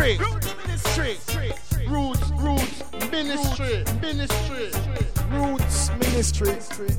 Roots Ministry. Roots Ministry.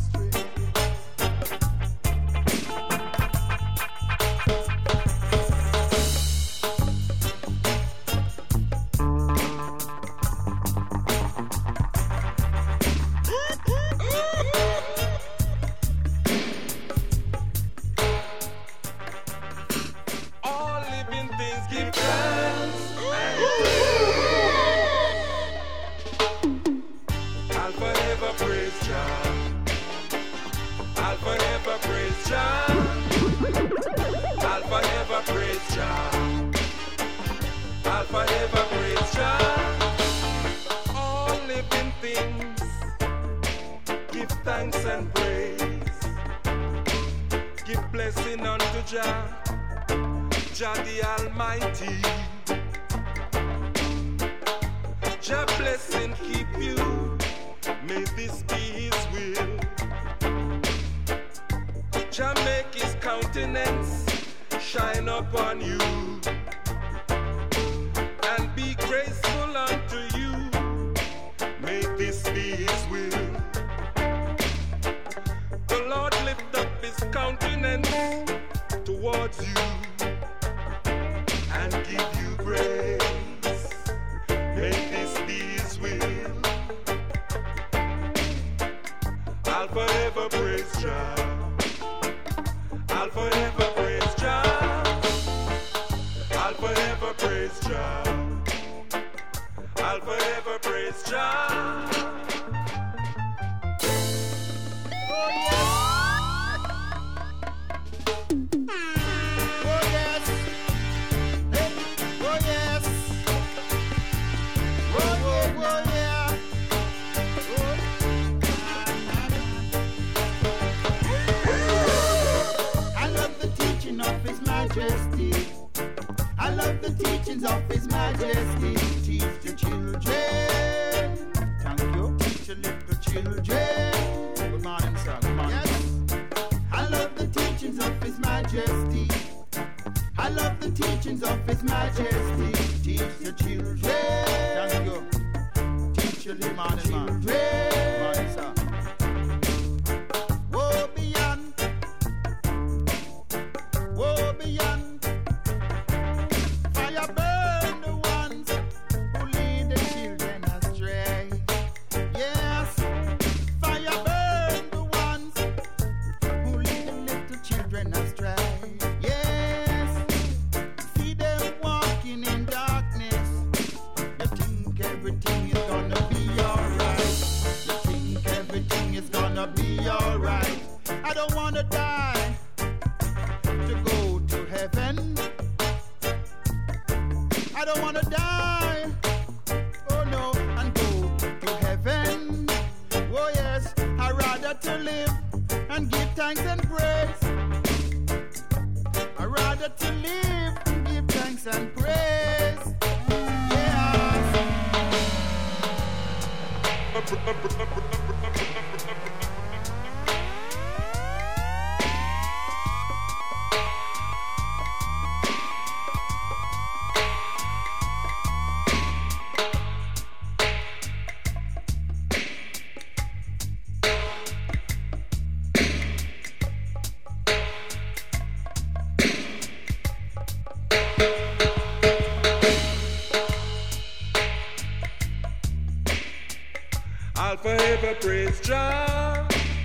Praise Jah.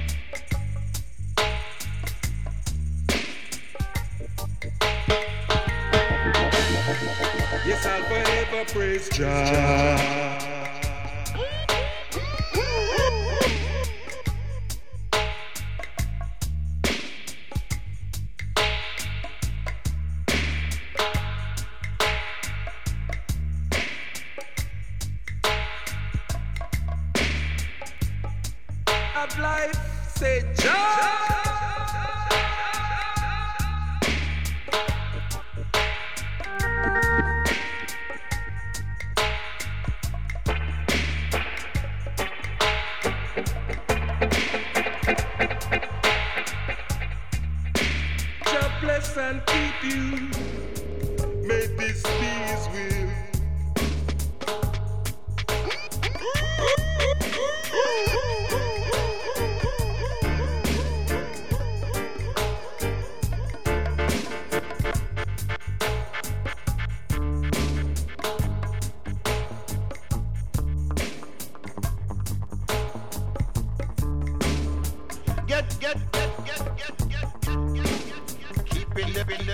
Yes, I'll forever praise Jah. Of life, say Jah. Jah bless and keep you. May this be His will. Keep it living.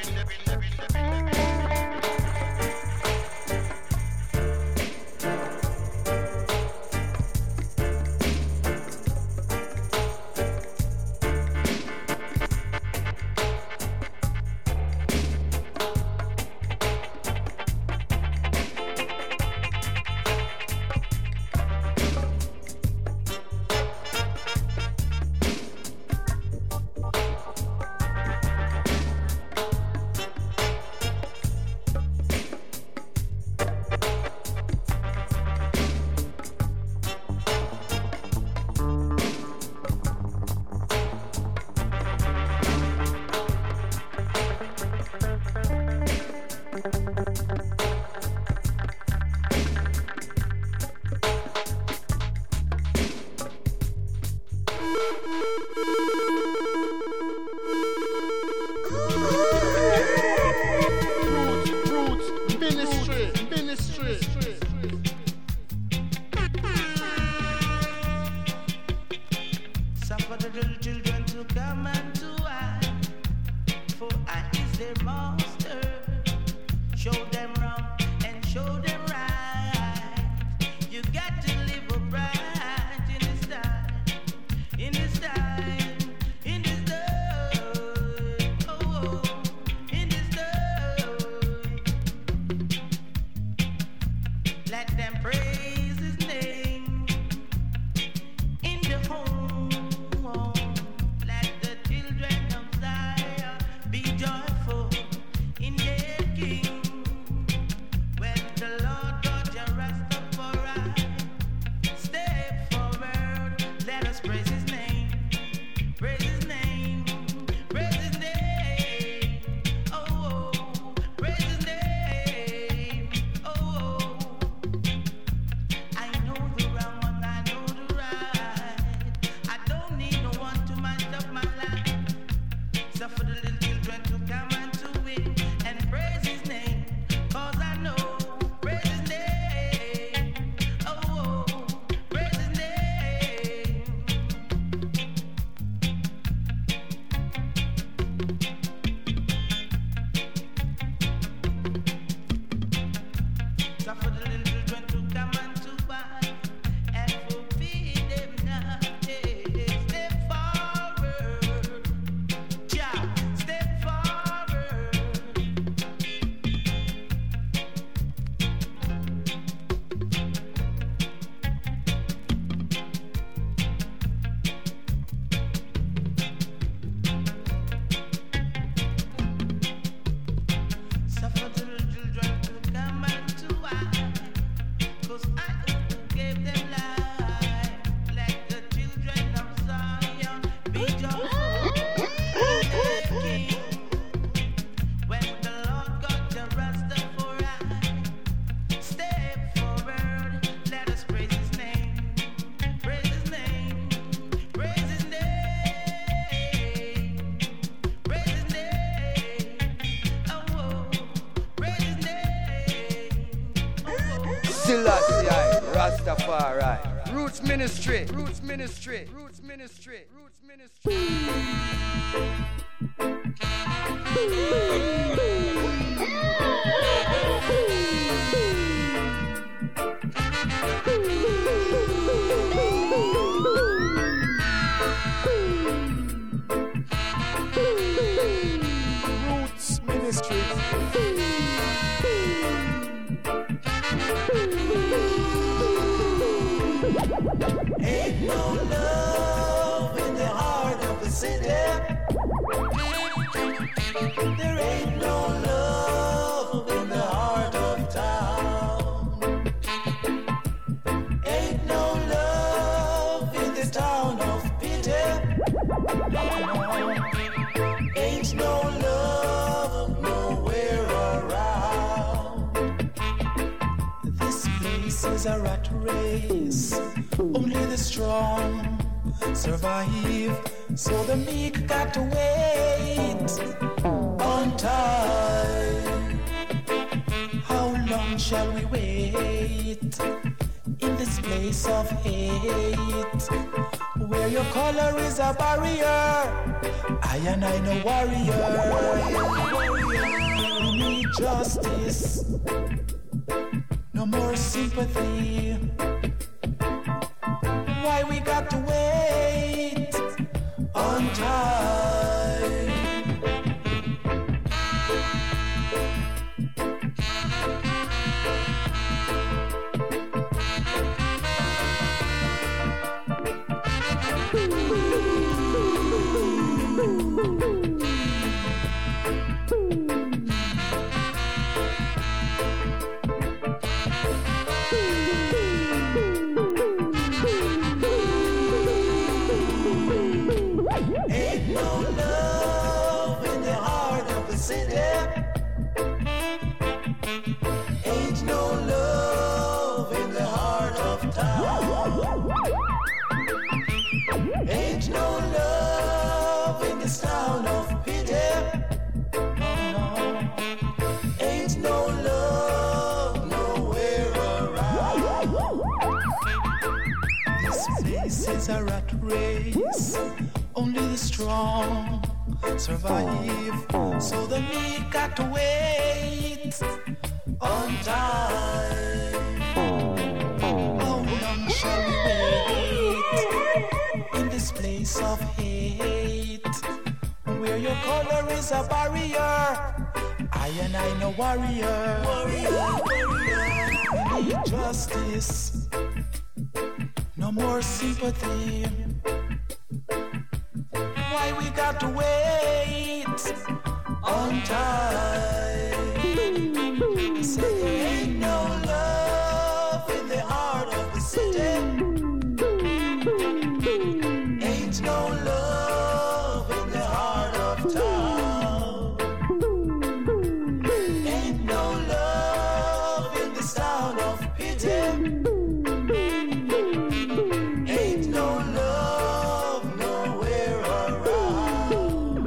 Selassie, Rastafari. Roots Ministry. Roots Ministry. Roots Ministry. Roots Ministry. Roots Ministry. Ain't no love in the heart of the city. There ain't no love in the heart of town. Ain't no love in this town of pity. Ain't no love nowhere around. This place is a rat race. Only the strong survive, so the meek got to wait on time. How long shall we wait in this place of hate, where where your color is a barrier. I and I no warrior. We need justice, no more sympathy. Why we got to wait on time? Ain't no love in the heart of the city. Ain't no love in the heart of town. Ain't no love in this town of pity. No, no. Ain't no love nowhere around. This place is a rat race. Only the strong survive, so the meek got to wait on time. How long shall we wait in this place of hate, where your color is a barrier? I and I no warrior. We need justice, no more sympathy. Why we got to wait on time? Say there ain't no love in the heart of the city. Ain't no love in the heart of town. Ain't no love in this town of pity. Ain't no love nowhere around.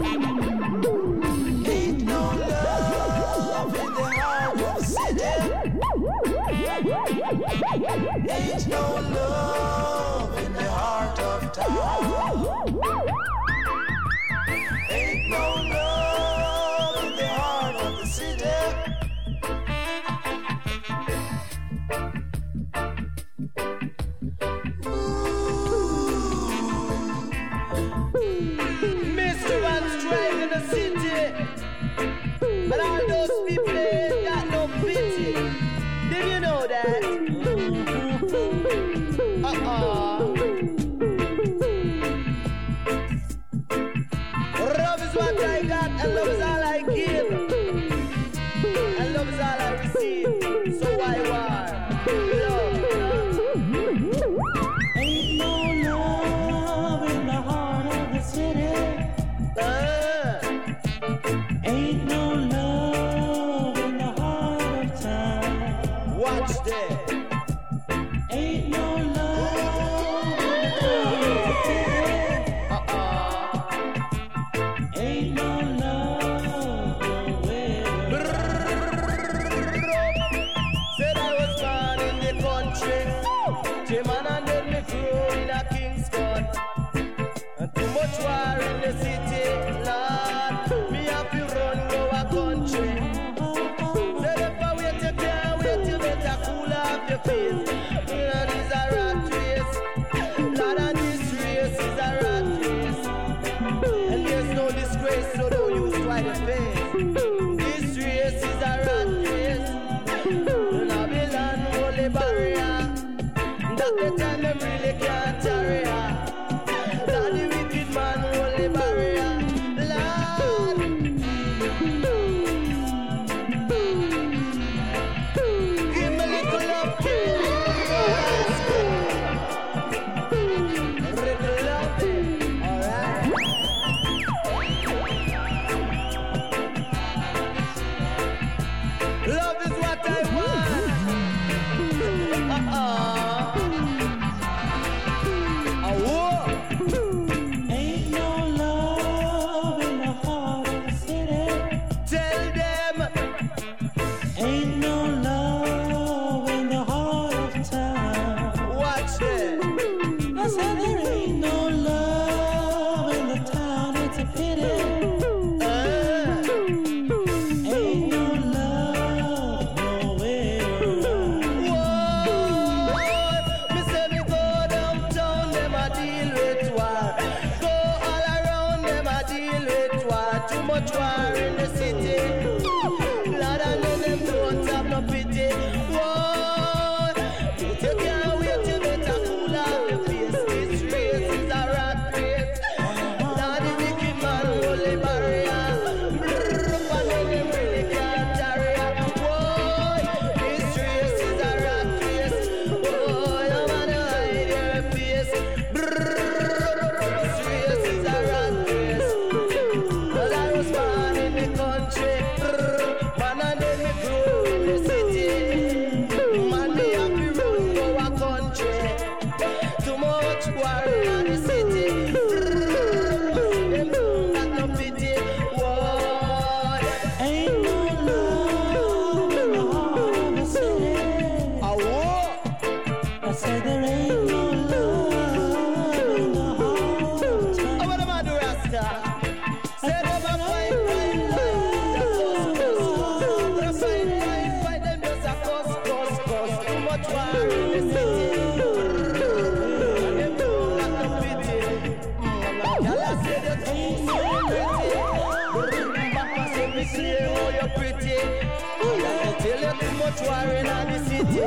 Ain't no love in the heart of the city. Ain't no love in the heart of town. Ain't no love in the heart of the city. Mr. Van Strive in the city, but all those people ain't got no pity. Did you know that? I said your teeth so pretty. Papa said me clear how you're pretty. I tell you too much worrying on the city.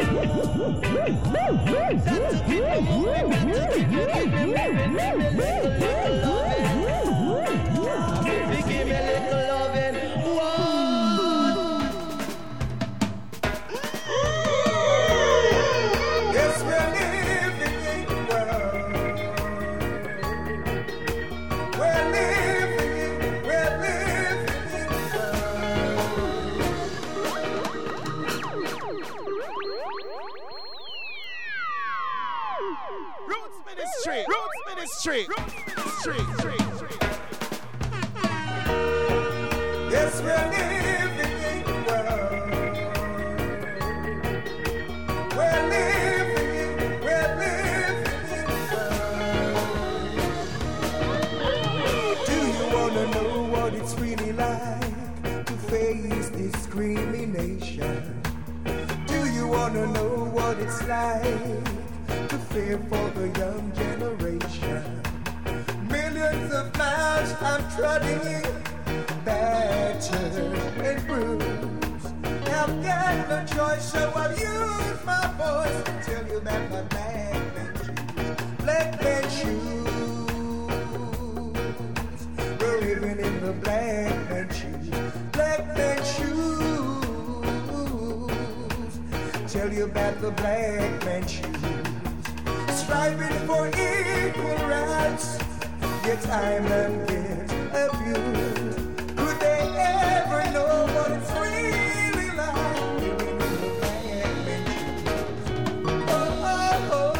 Got to keep me moving, got to keep me moving, little loving. Baby, give me little loving. Yes, we're living in the world. We're living in the world. Roots Ministry. Roots Ministry. Roots Ministry. Yes, we're living in the world. We're living in the world. Do you wanna know what it's really like to face discrimination? Do you wanna know what it's like to fear for the young generation? Millions of miles I'm trotting, battered and bruised. I've got no choice, so I'll use my voice to tell you that my black man shoes. We're living in the black man shoes. Tell you about the black man shoes. Striving for equal rights, yet I'm not get abused. Could they ever know what it's really like living in the black man shoes? Oh, oh,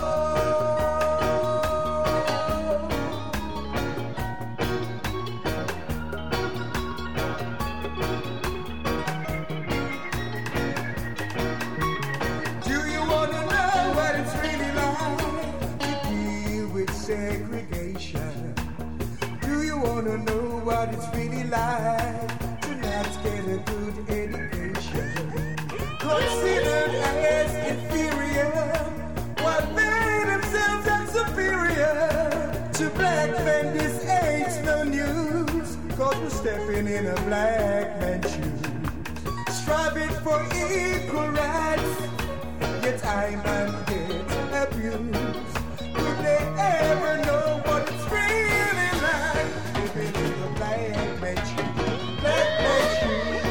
do you want to know what it's really like to deal with segregation? Do you want to know what it's really like to not get a good education? Considered as inferior, while they themselves are superior to black men, this ain't no news. Cause we're stepping in a black man's shoes, striving for equal rights, yet I man get abused. Could they ever know what it's really like living in the black man's shoes? Black man's shoes.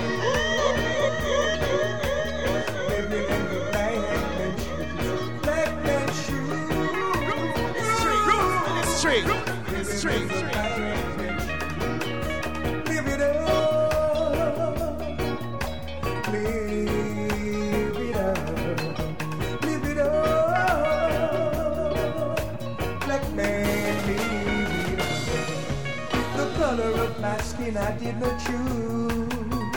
Living in the black man's shoes. Black man's shoes. Street. Living in the black man's shoes. Live it up. Live it up. Live it up. Black man, live it up. The color of my skin I did not choose.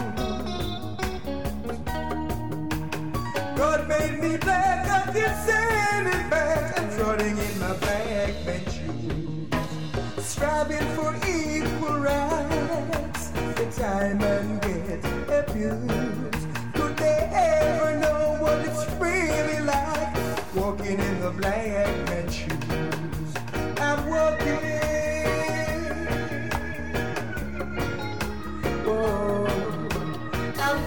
God made me black, I did sending back. I'm trotting in my black man shoes, striving for equal rights. The time and get abused. Could they ever know what it's really like walking in the black man shoes? I'm walking. Oh, I'm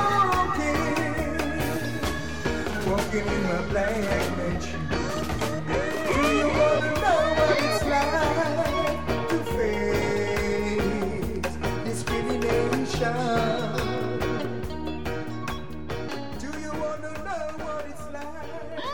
walking in my black man shoes. Do you want to know what it's like to face discrimination? Do you want to know what it's like?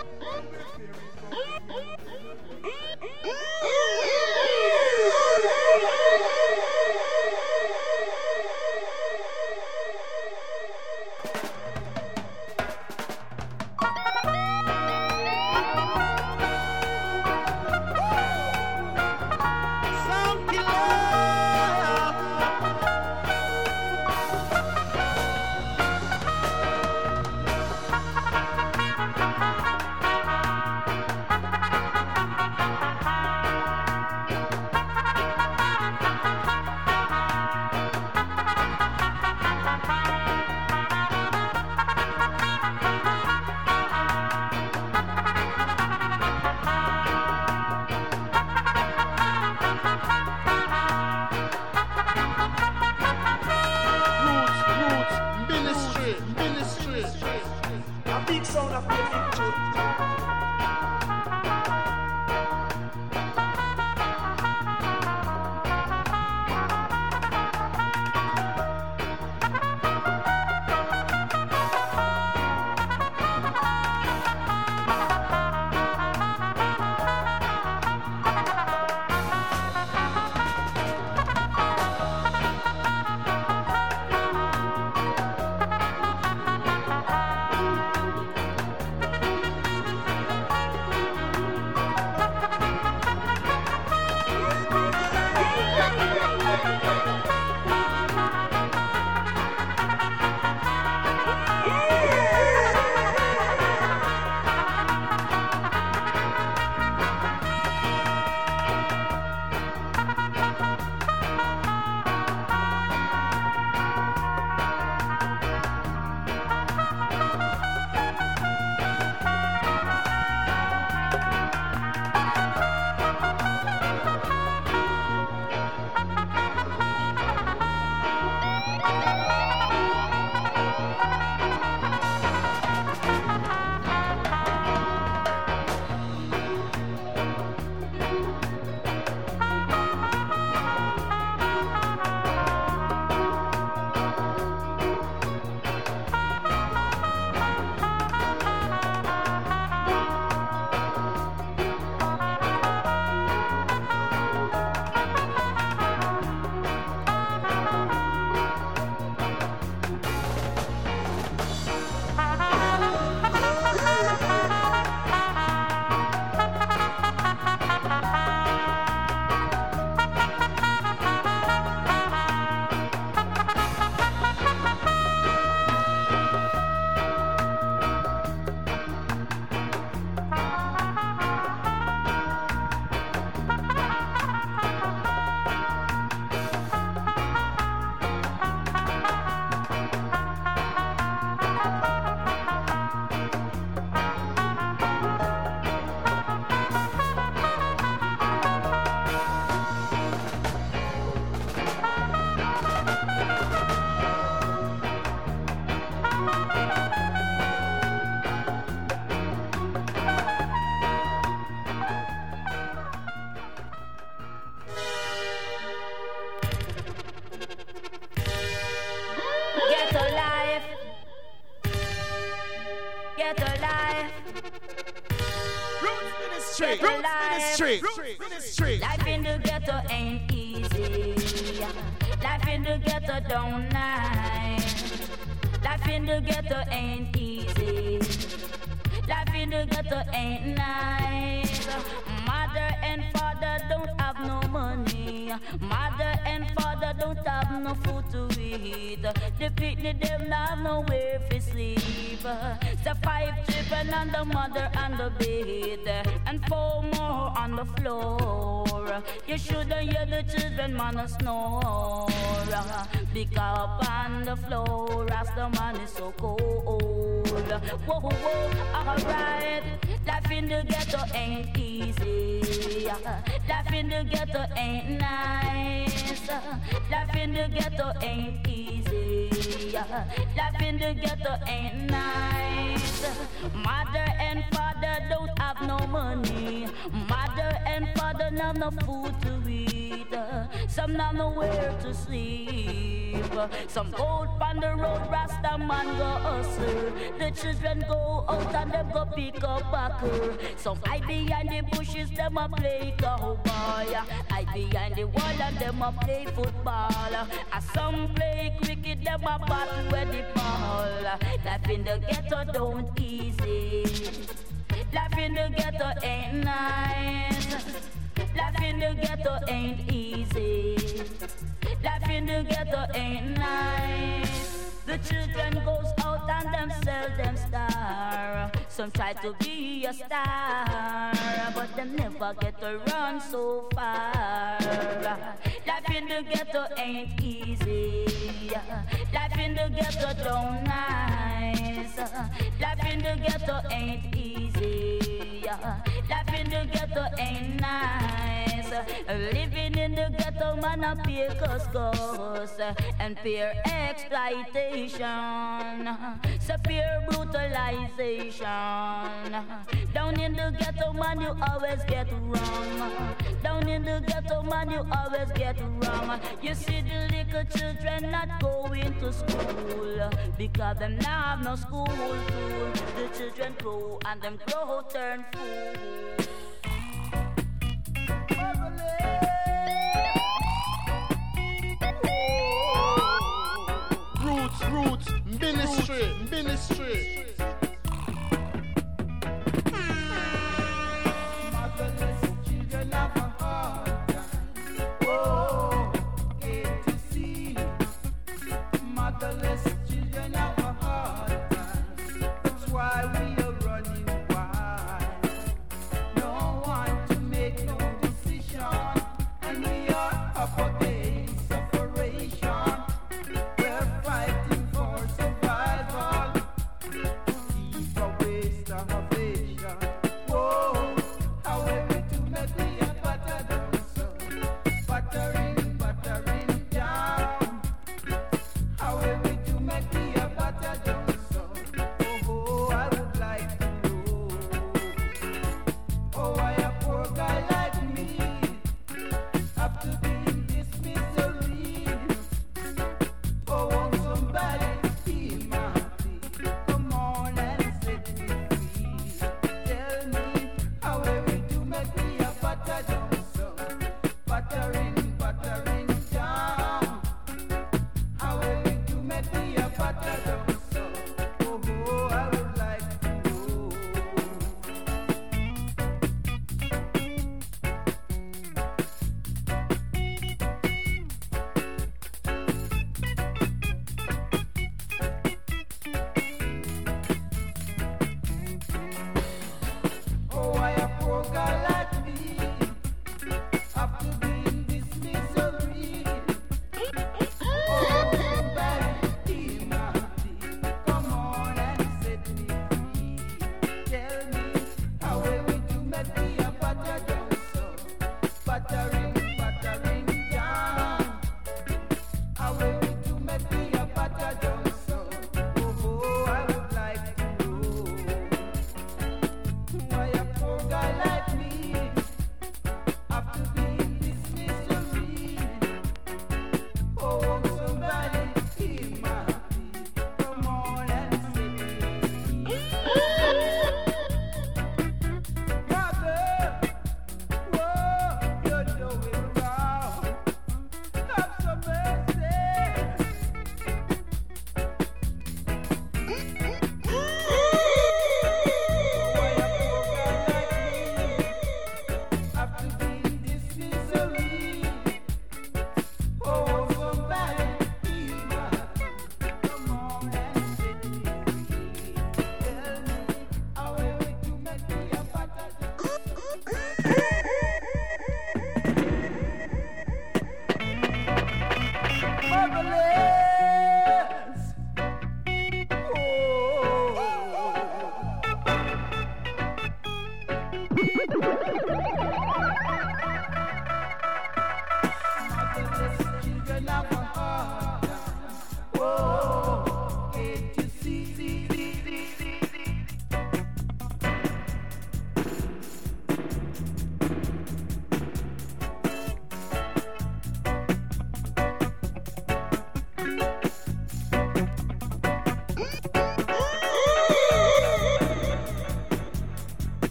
ghetto life. Roots Ministry. Roots Ministry. Roots Ministry. Life in the ghetto ain't easy. Life in the ghetto don't nice. Life in the ghetto ain't easy. Life in the ghetto ain't nice. Mother and father don't have no money. Mother and father don't have no food to eat. The picnic them not have nowhere to sleep. So 5 children and the mother on the bed, and 4 more on the floor. You shouldn't hear the children man snore. Because on the floor as the man is so cold. Whoa, whoa, alright. Life in the ghetto ain't easy. Life in the ghetto ain't nice. Life in the ghetto ain't easy. Life in the ghetto ain't nice. Mother and father don't have no money. Mother and father not no food to eat. Some not nowhere to sleep. Some go on the road, Rasta man go hustle. The children go out and them go pick up backer. Some hide behind the bushes, them a play cowboy. Hide behind the wall and them a play football. And some play cricket, them a battle with the ball. Life in the ghetto don't easy. Life in the ghetto ain't nice. Life in the ghetto ain't easy. Life in the ghetto ain't nice. The children goes out and them sell them star. Some try to be a star, but they never get to run so far. Life in the ghetto ain't easy. Life in the ghetto don't nice. Life in the ghetto ain't easy. Life in the ghetto ain't nice. Living in the ghetto man a pay cost and peer exploitation, severe brutalization. Down in the ghetto man you always get wrong. Down in the ghetto man you always get wrong. You see the little children not going to school because them now have no school tool. The children grow and them grow turn fool. Roots Ministry. Motherless children have a hard time. Oh, get to see. Motherless children have a hard time. That's why we are running wild. No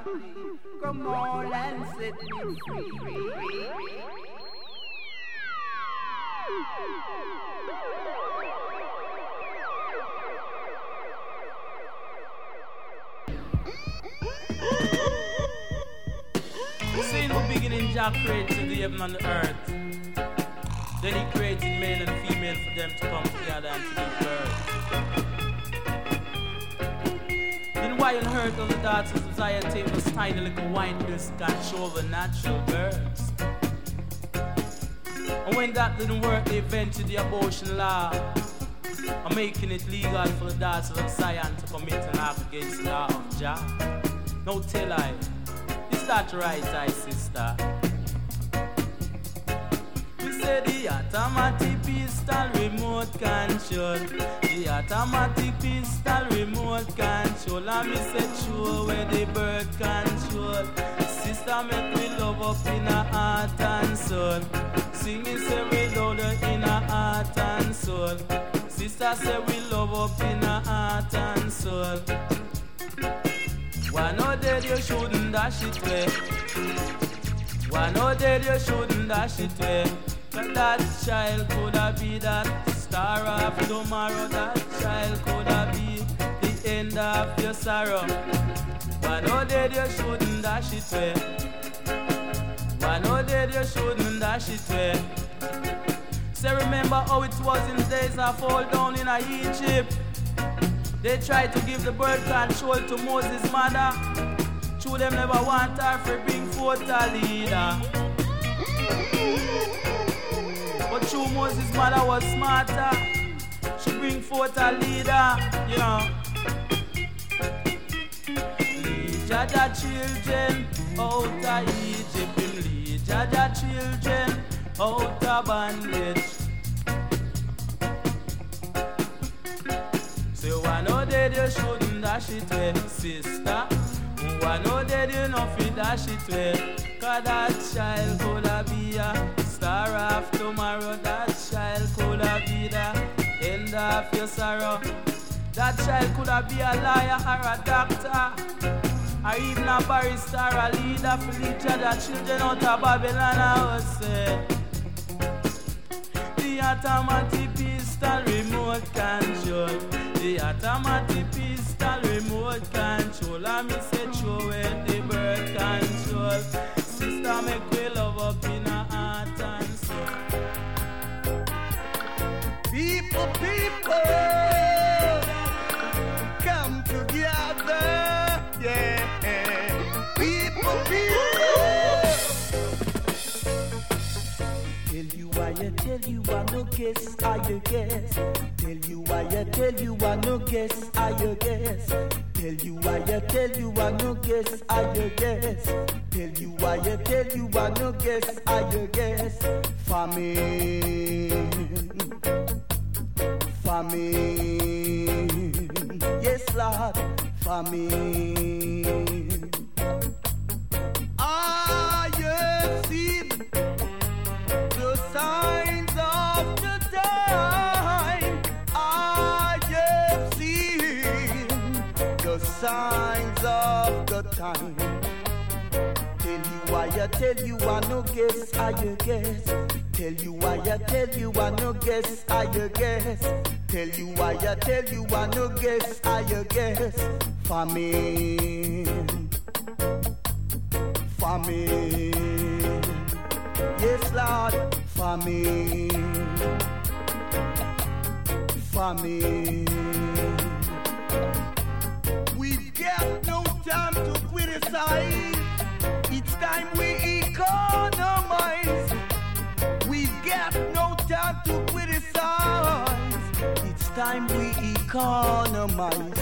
Come on and set me free. You see, in the beginning, Jah created the heaven and the earth. Then he created male and female for them to come together and to give birth. Then why on earth on the daughters of Zion take those tiny little wine discs and show the natural birds? And when that didn't work, they invented the abortion law and making it legal for the daughters of Zion to commit an act against the law of Jah. No tell I. Is that right, I sister? We say the automatic pistol remote control. The automatic pistol remote control. And me say sure where the birth control. Sister make me love up in a heart and soul. Singing say we love her in a heart and soul. Sister say we love up in a heart and soul. Why no dead you shouldn't dash it away. Why no dead you shouldn't dash it away. But that child coulda be that star of tomorrow. That child coulda be the end of your sorrow. Why no dead you shouldn't dash it away. Why no dead you shouldn't dash it away. Say remember how it was in the days of fall down in Egypt. They tried to give the birth control to Moses' mother. True, them never want her to bring forth a leader. But true, Moses' mother was smarter. She bring forth a leader, you know. Lead Jaja children out of Egypt. Lead Jaja children out of bondage. So why no dead you shouldn't dash it away, sister? Why no dead you not fit dash it away? Cause that child coulda be a star of tomorrow. That child coulda be the end of your sorrow. That child coulda be a lawyer or a doctor, or even a barrister or a leader for each other children out of Babylon. I would say the automatic pistol remote control. The automatic pistol remote control. And me say throw away the birth control. Sister make we love up in a heart and soul. People, come together, yeah. People. Tell you I no guess, I guess. Tell you I no guess, I guess. Tell you I no guess, I guess. Tell you I no guess, I guess. Famine. Yes, Lord, famine. I have seen the signs of the time. I have seen the signs of the time. Tell you I no guess, I guess. Tell you I no guess, I guess. Tell you I no guess, I guess. Famine. Yes, Lord, famine. We've got no time to criticize. It's time we economize. We've got no time to criticize. It's time we economize.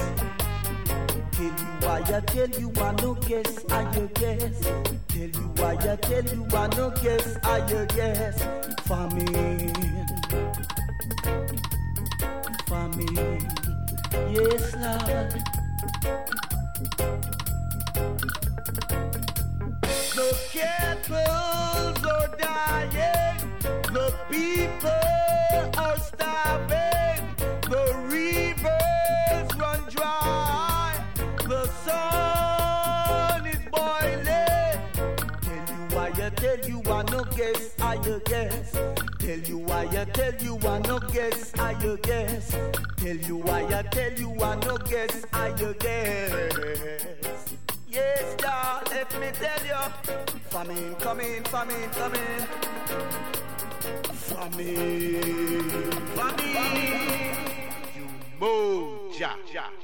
Tell you I no guess, I guess. Tell you I no guess, I guess. Famine. Yes, Lord. The kettles are dying. The people are starving. The rivers run dry. The sun is guess, I guess. Tell you I tell you I no guess, I guess. Tell you I tell you I no guess, I guess. Yes, y'all, let me tell you. Famine coming, famine coming. Famine, famine. You move, ja.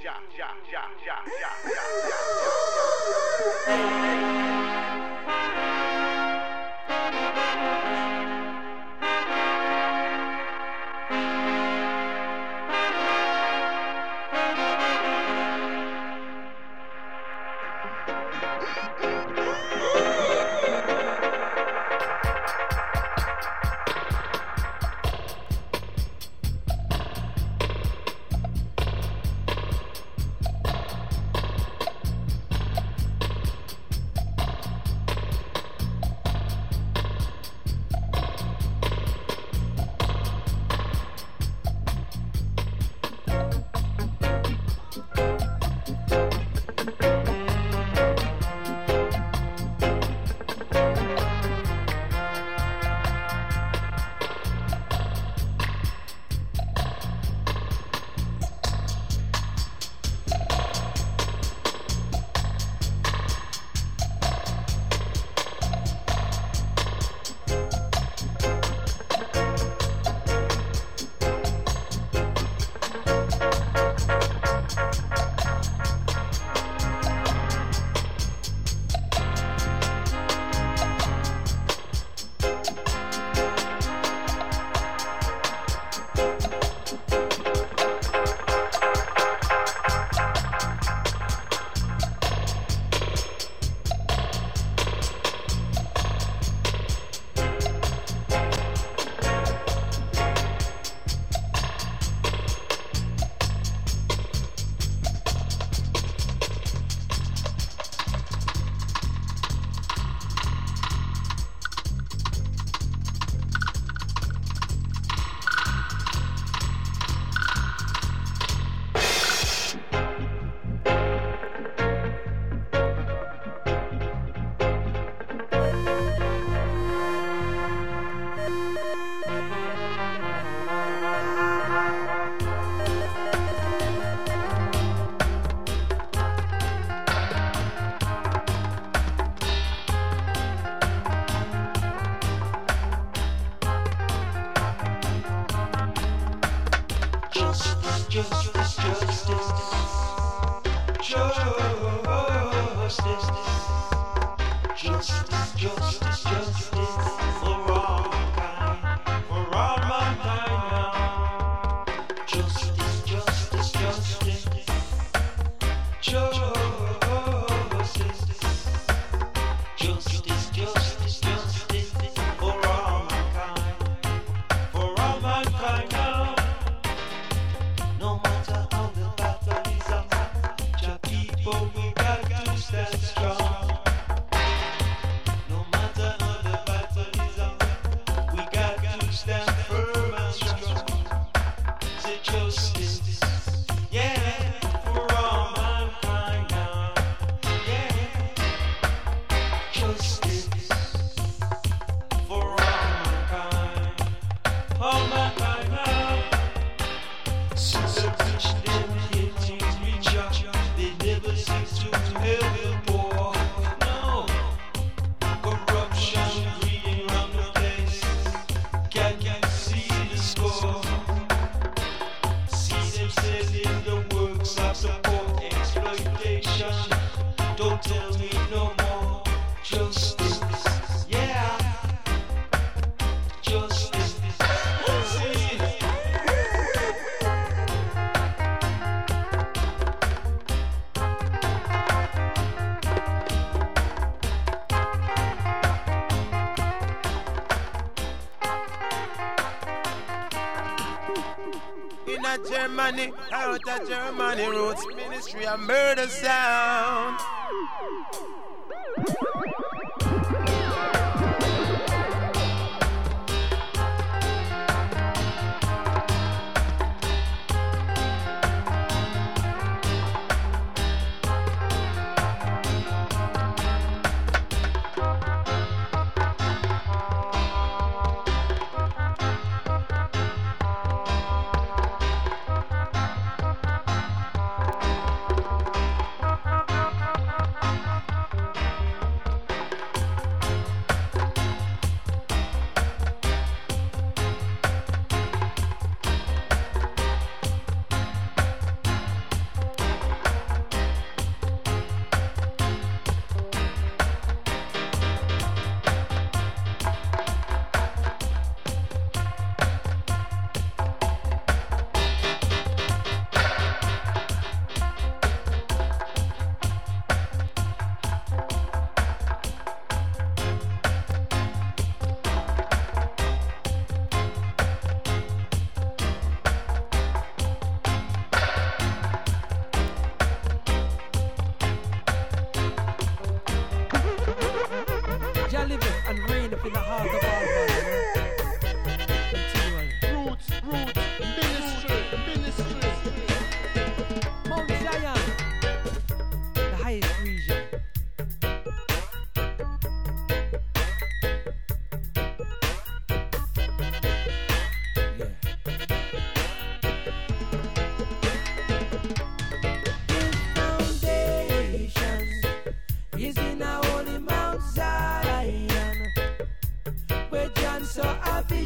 Germany, out of Germany, Roots Ministry, a murder sound.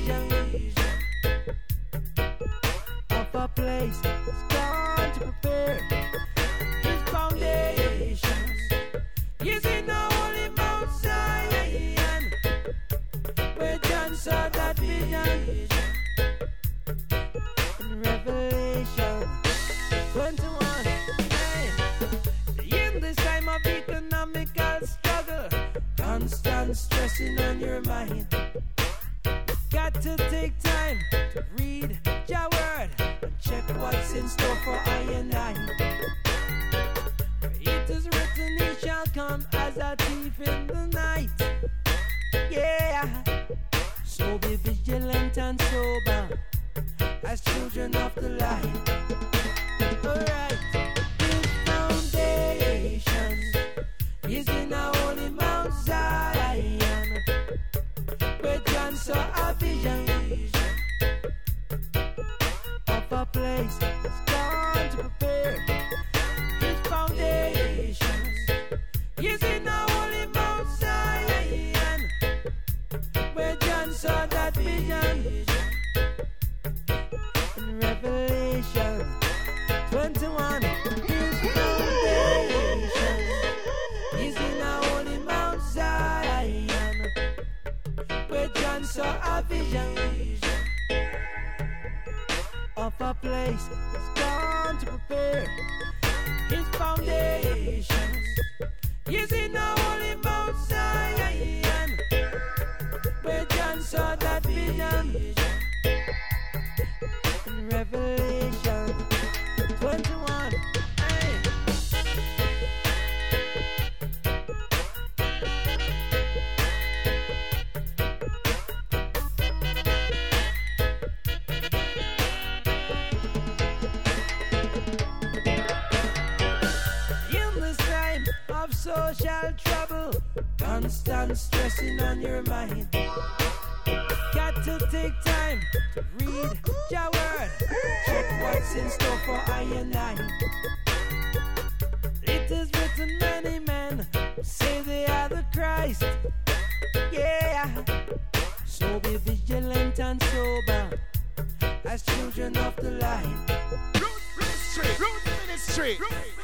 vision of a place that's gone to prepare his foundations. He's in the holy Mount Zion, where John saw that vision in Revelation 21. In this time of economical struggle, constant stressing on your mind, got to take time to read your word and check what's in store for I and I. It is written, he shall come as a thief in the night. Yeah, so be vigilant and sober as children of the light. Alright, his foundation is in a holy Mount Zion, where John saw a vision of a place that's gone to prepare his foundations. Is in a holy Mount Zion, where John saw that vision in Revelation 21. His foundation is in a holy Mount Zion, where John saw a vision of a place that's gone to prepare his foundations. Is in a holy Mount Zion, where John saw that vision in Revelation 21. Hey. In this time of social trouble, constant stressing on your mind, got to take time to read your word, check what's in store for I and I. It is written, many men say they are the Christ. Yeah, so be vigilant and sober as children of the light. Root ministry.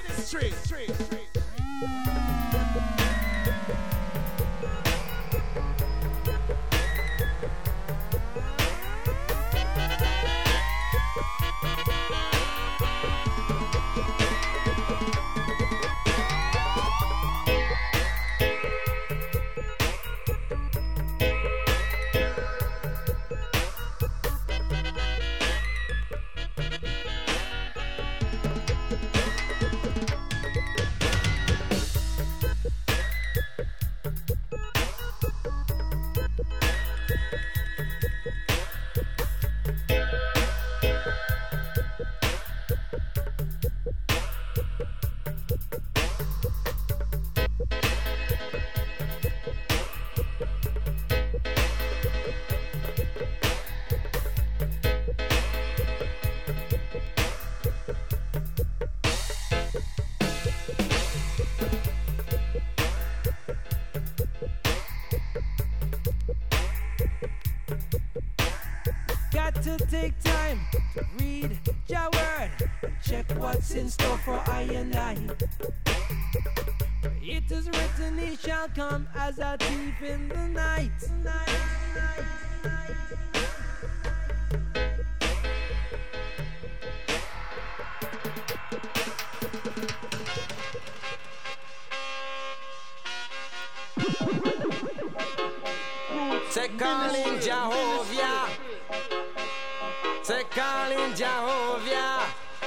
Got to take time to read your word and check what's in store for I and I. It is written, he shall come as a thief in the night. Say calling Jehovah. Say calling Jehovah.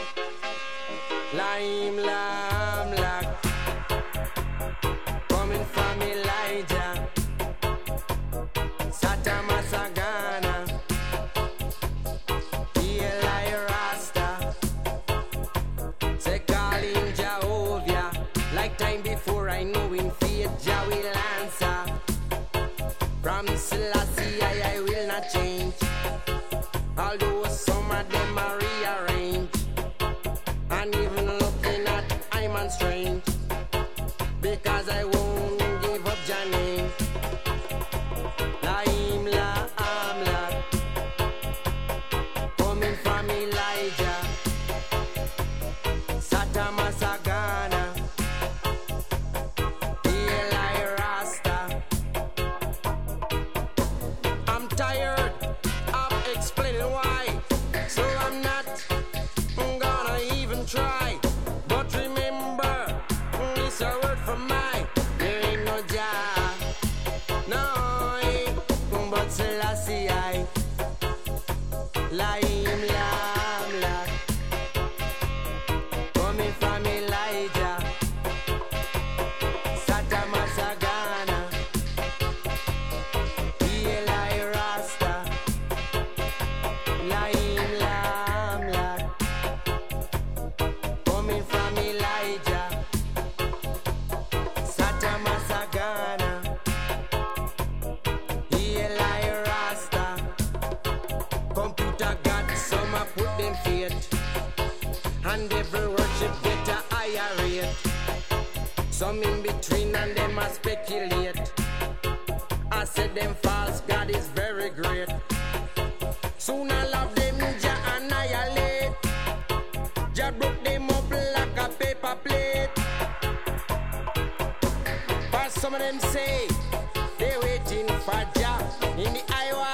Laim lam lak. Coming from Elijah. Satama Sagana. Eli Rasta. Say calling Jehovah. Like time before I know in faith Jah will answer. From Selassie I will not change. Although some of them are rearranged. And even looking at I'm on strange. Because I won't give up Jah name. La im la am la. explain why. So I'm not gonna even try. But remember, this a word from mine. There ain't no Jah, no, but Selassie I. Laim lam lak, coming from Elijah, Satama Sagana, Eli Rasta. Laim lam lak, coming from Elijah, Satama Sagana, Eli Rasta. Computer God, some a put them faith, and every worship get a higher rate. Some in between and them a speculate. I said them false God is very great. Soon all of them Jah annihilate. Jah broke them up like a paper plate. But some of them say they waiting for Jah in the Iowa.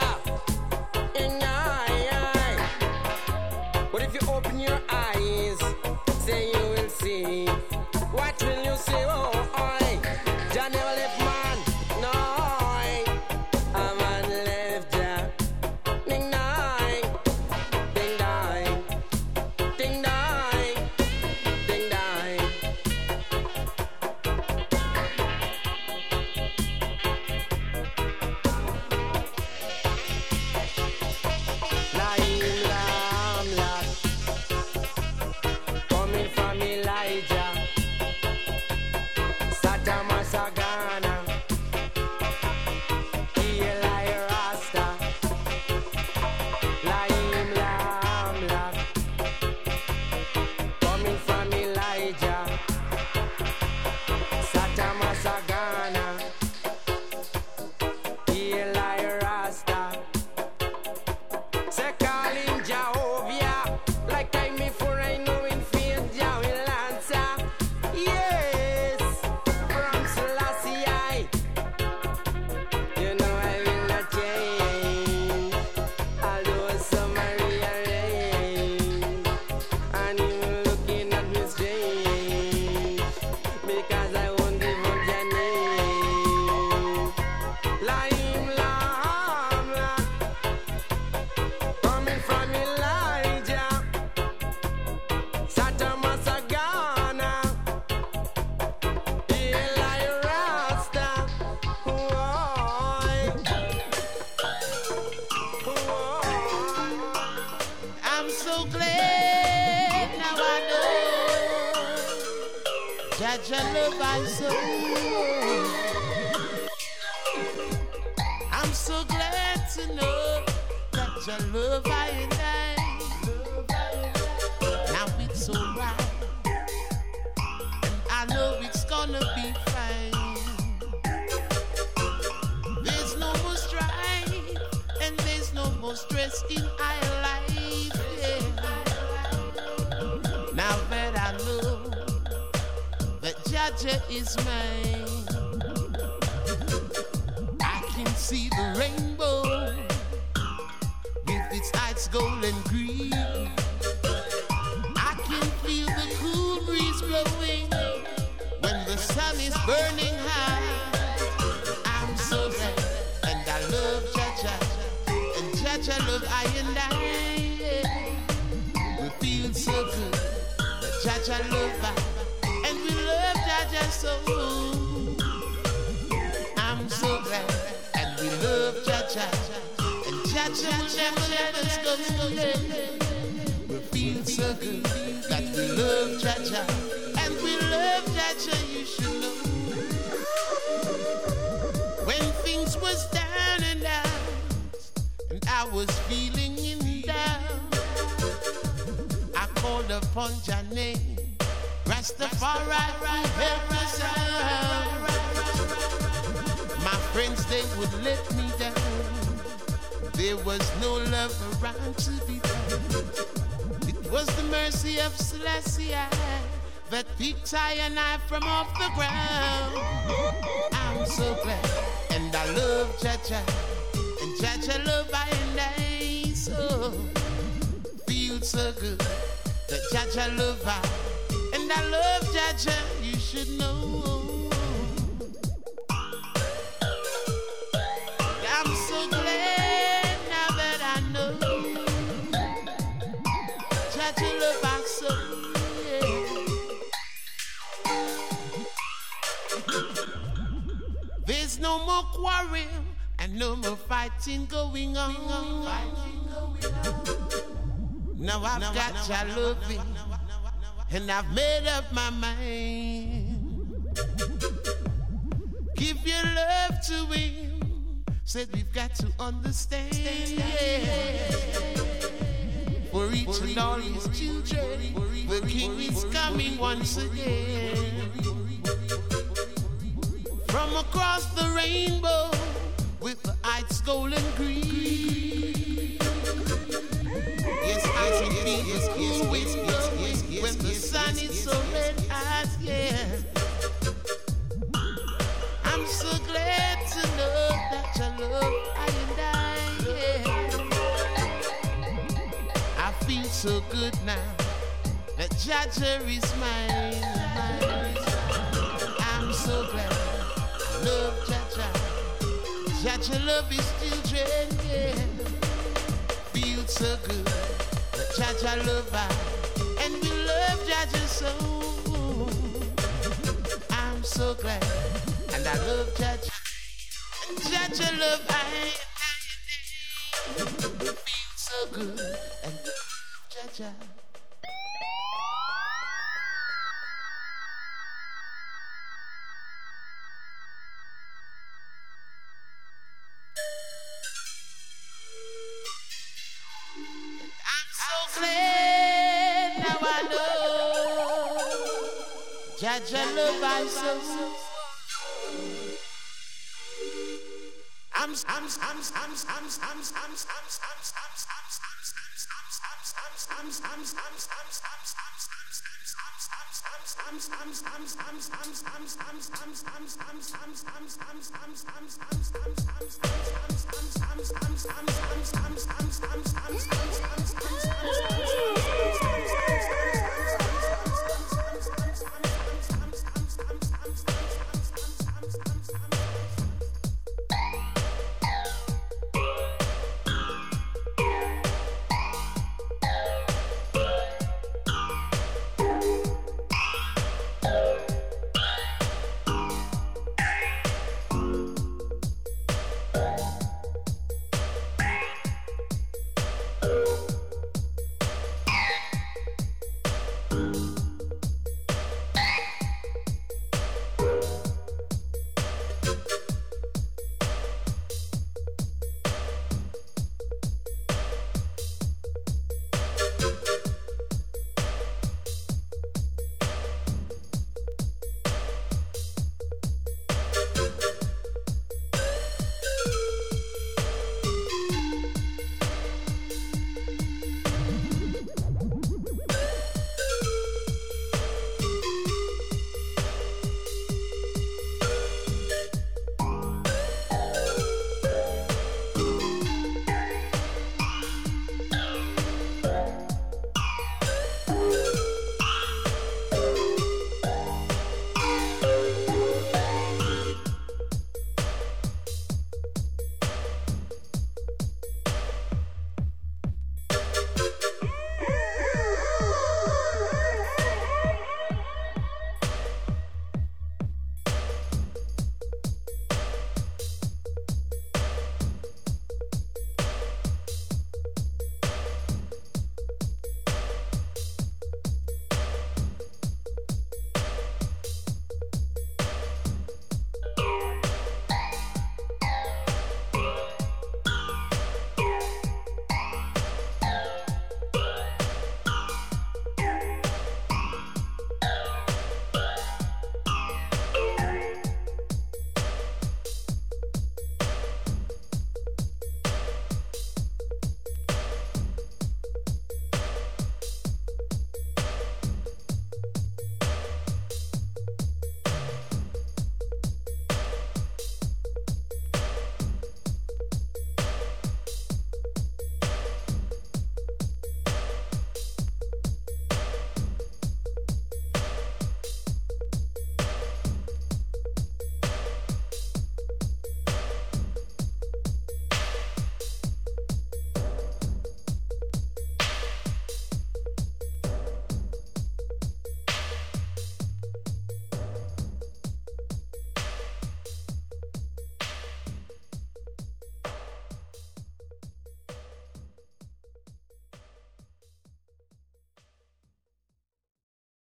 But if you open your eyes, say you will see. What will you say? Oh, oi, Jah never left man. No, a man left Jah. Ding dang, ding dang, ding dang, ding dang. Laim lam lak, coming from Elijah, Satama Sagana, Eli Rasta. Laim lam lak, coming from Elijah, Satama Sagana, Eli Rasta. Say call him Jehovah, like time before I know in fear Jah will answer. Yes, from Selassie I. You know I will not change, although some are rearranged, and you looking at me strange, because I won't give up your name. Laim lam lak, coming from Elijah, Satama Sagana, Eli Rasta. Whoa. I'm so glad now I know that your love I so. I'm so glad to know that your love I and I. Now it's alright, and I know it's gonna be fine. There's no more strife, and there's no more stress in our life. Yeah. Now that I know that Jah is mine, I can see the rainbow with its lights gold and green. I can feel the cool breeze blowing when the sun is burning high. I'm so glad, and I love Jah, and Jah love I and I. We feel so good that Jah love I, and we love Jah so. I'm so glad, and we love Jah, and Jah will never let us go. We feel so good that we love Jah, and we love Jah, you should know. When things was down and out, and I was feeling in doubt, I called upon Jah name, Rastafari will help us out. My friends, they would let me down. There was no love around to be found. It was the mercy of Selassie that picked I and I from off the ground. I'm so glad, and I love Jah, and Jah love I and I so. feels so good. The Jaja love I, and I love Jaja, you should know. I'm so glad now that I know Jaja love I so, yeah. There's no more quarrel and no more fighting going on. Now I've got your loving, and I've made up my mind. Give your love to him. Said we've got to understand. For each and all his children, the king is coming once again. From across the rainbow, with the heights gold and green. Yes, I can feel yes, when the sun is so red hot, yeah. I'm so glad to know that you love I and I, yeah. I feel so good now that Jaja is mine. I'm so glad I love Jaja. Jaja love his children, yeah. Feels so good. Jaja love I, and we love Jaja so. I'm so glad, and I love Jaja, and Jaja love I. Feels so good, and we love Jaja. Glad now I know Jaja love I so. I'm